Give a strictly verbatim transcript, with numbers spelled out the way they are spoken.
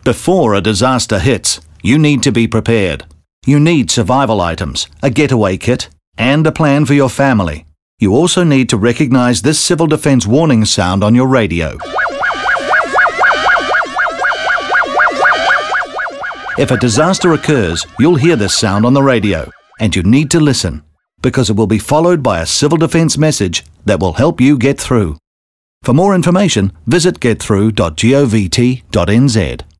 Before a disaster hits, you need to be prepared. You need survival items, a getaway kit, and a plan for your family. You also need to recognise this civil defence warning sound on your radio. If a disaster occurs, you'll hear this sound on the radio, and you need to listen, because it will be followed by a civil defence message that will help you get through. For more information, visit get through dot govt dot n z.